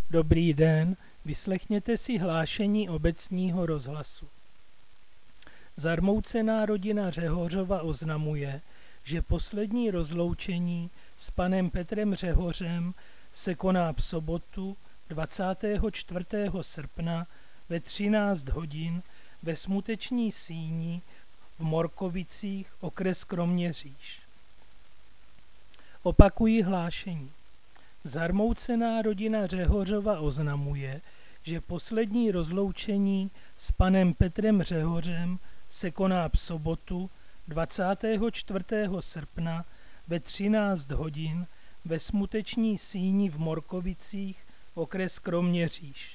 Dobrý den, vyslechněte si hlášení obecního rozhlasu. Zarmoucená rodina Řehořova oznamuje, že poslední rozloučení s panem Petrem Řehořem se koná v sobotu 24. srpna ve 13 hodin ve Smuteční síni v Morkovicích, okres Kroměříž. Opakuji hlášení. Zarmoucená rodina Řehořova oznamuje, že poslední rozloučení s panem Petrem Řehořem se koná v sobotu 24. srpna ve 13 hodin ve Smuteční síni v Morkovicích, okres Kroměříž.